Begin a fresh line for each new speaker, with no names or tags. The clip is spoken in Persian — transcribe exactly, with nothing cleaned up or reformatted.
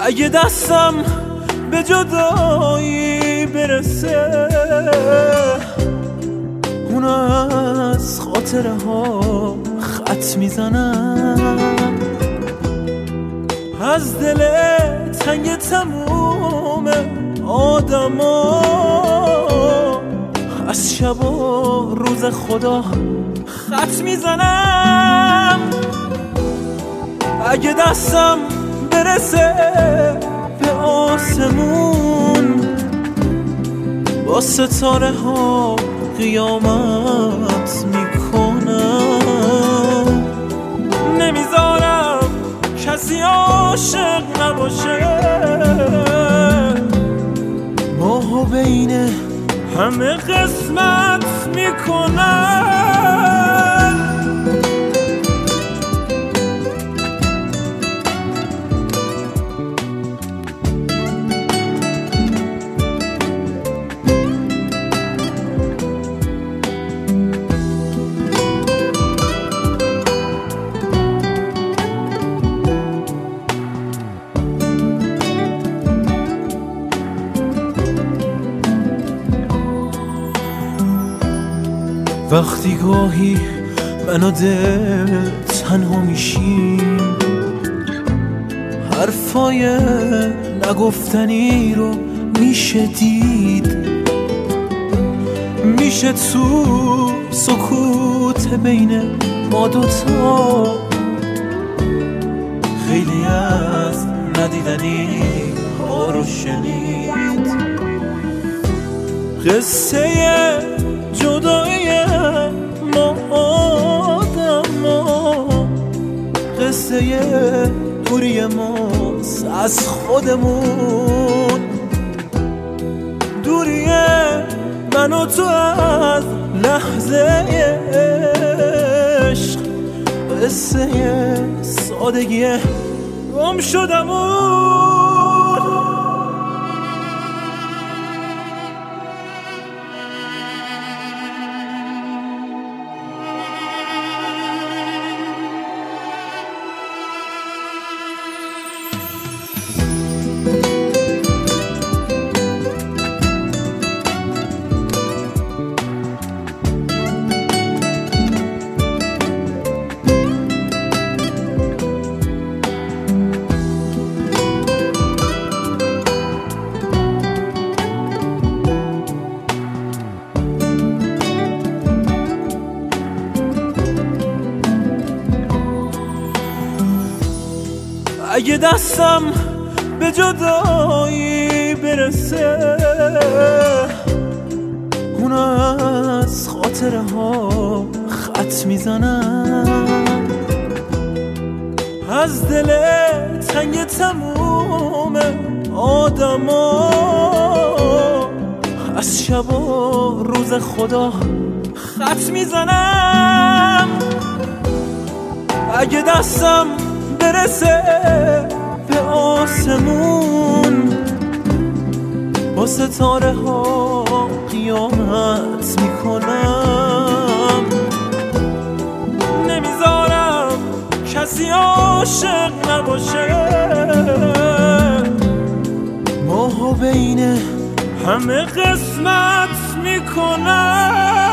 اگه دستم به جدایی برسه اون از خاطره ها خط میزنم، از دل تنگ تموم آدم ها، از شب و روز خدا خط میزنم. اگه دستم برسه به آسمون با ستاره ها قیامت میکنم، نمیذارم کسی عاشق نباشه، ماهو بین همه قسمت میکنم. وقتی گاهی من و دل تنها میشیم، حرفای نگفتنی رو میشه دید، میشه تو سکوت بین ما دوتا خیلی از ندیدنی ها رو شنید. قصه جدایی ما آدم ها، قصه دوری ماست از خودمون، دوری من و تو از لحظه عشق، قصه سادگی گم شدمون. اگه دستم به جدایی برسه اون از خاطره ها خط میزنم، از دل تنگ تموم آدم ها، از شب و روز خدا خط میزنم. اگه دستم برسه به آسمون با ستاره ها قیامت میکنم، نمیذارم کسی عاشق نباشه، ماهو بین همه قسمت میکنم.